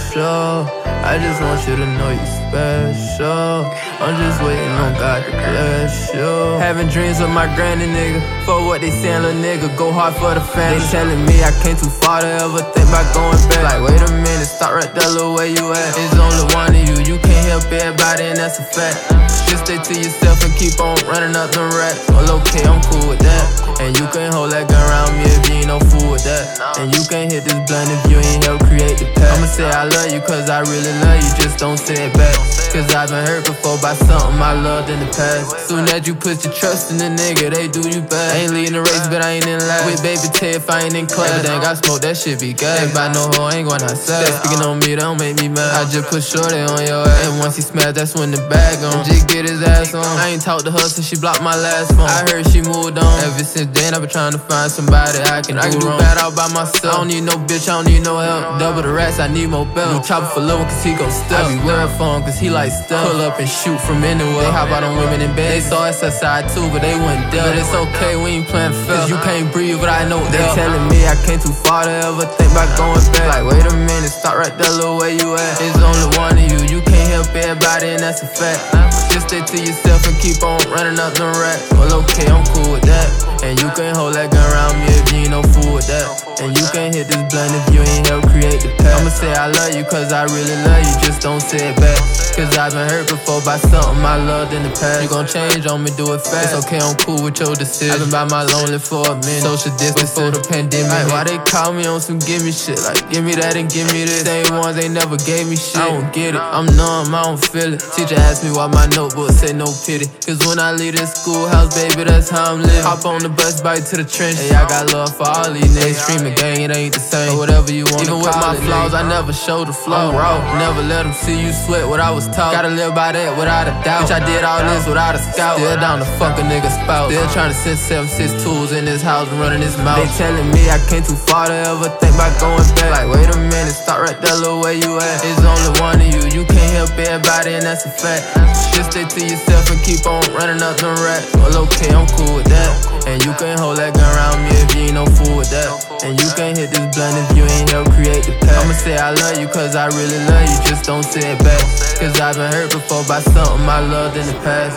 special. I just want you to know you special. I'm just waiting on God to bless you. Having dreams of my granny, nigga. For what they saying, little nigga, go hard for the family. They telling me I came too far to ever think about going back. Like, wait a minute, stop right there, little where you at. It's only one of you, you can't help everybody, and that's a fact. Just stay to yourself and keep on running up them racks. Well, okay, I'm cool with that. And you can't hold that gun around me if you ain't no fool with that. And you can't hit this blunt if you ain't help create the path. I'ma say I love you cause I really love you, just don't say it back. Cause I've been hurt before by something I loved in the past. Soon as you put your trust in the nigga, they do you bad. I ain't leading the race, but I ain't in last. With baby Tay if I ain't in class. Everything I smoke, that shit be gas. Everybody know hoe, I ain't going outside. Speaking on me, don't make me mad. I just put shorty on your ass. And once he smash, that's when the bag on. Just get his ass on. I ain't talked to her since she blocked my last phone. I heard she moved on. Ever since then, I've been trying to find somebody I can do bad all by myself. I don't need no bitch, I don't need no help. Double the rats, I need more bells. New chopper for Lil cause he gon' step. I be wearing for him cause he like stuff. Pull up and shoot from anywhere. They hop out on women in bed. They saw us outside too, but they wouldn't dare. But it's okay, we ain't playing fair. Cause you can't breathe, but I know they telling me I came too far to ever think about going back. Like, wait a minute, stop right there, little where you at. It's only one of you, you can't help everybody, and that's a fact. Just stay to yourself and keep on running up them racks. Well, okay, I'm cool with that. And you can't hold that gun around me if you ain't no fool with that. And you can't hit this blunt if you ain't help create the path. I'ma say I love you cause I really love you, just don't say it back. Cause I've been hurt before by something I loved in the past. You gon' change on me, do it fast. It's okay, I'm cool with your decision. I've been by my lonely for a minute. Social distance before the pandemic. Like, why they call me on some gimme shit? Like, give me that and give me this. Same ones they never gave me shit. I don't get it, I'm numb, I don't feel it. Teacher asked me why my notebook say no pity. Cause when I leave this schoolhouse, baby, that's how I'm living. Hop on the bus, bike to the trench. Hey, I got love for all these niggas. Streaming gang, it ain't the same. Or whatever you want. Even with my flaws, I never show the flaw. Raw, never let them see you sweat what I was taught. Gotta live by that without a doubt. Bitch, I did all this without a scout. Still down to fuck a nigga spout. Still trying to send 7-6 tools in this house and running his mouth. They telling me I came too far to ever think about going back. Like, wait a minute, stop right there, little where you at. It's only one of you, you can't help everybody, and that's a fact. Just stay to yourself and keep on running up them racks. Well, okay, I'm cool with that. And you can't hold that gun around me if you ain't no fool with that. And you can't hit this blunt if you ain't help create the path. I'ma say I love you cause I really love you, just don't say it back. Cause I've been hurt before by something I loved in the past.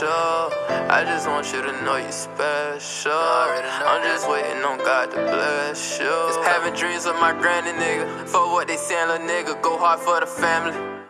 I just want you to know you special. I'm just waiting on God to bless you. Having dreams of my granny, nigga. For what they saying, little nigga, go hard for the family.